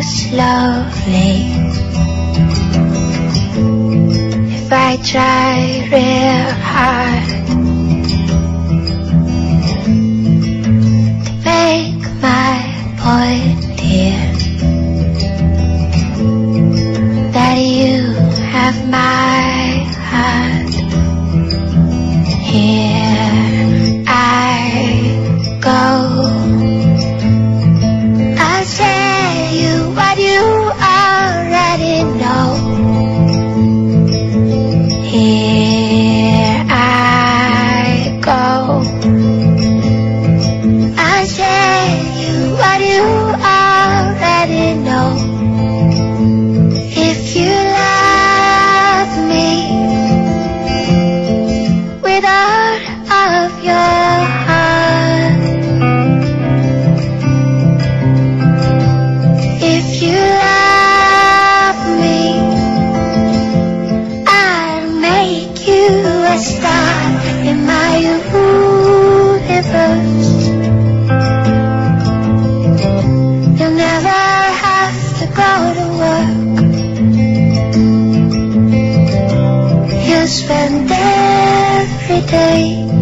slowly. If I try real hard to make my point here, that you have my heart. Here I go. I'll tell you what you already know. Here I go. I'll tell you what you already know. If you love me with all of your heart, if you love me, I'll make you a star in my universe. You'll never have to go to work. You'll spend every day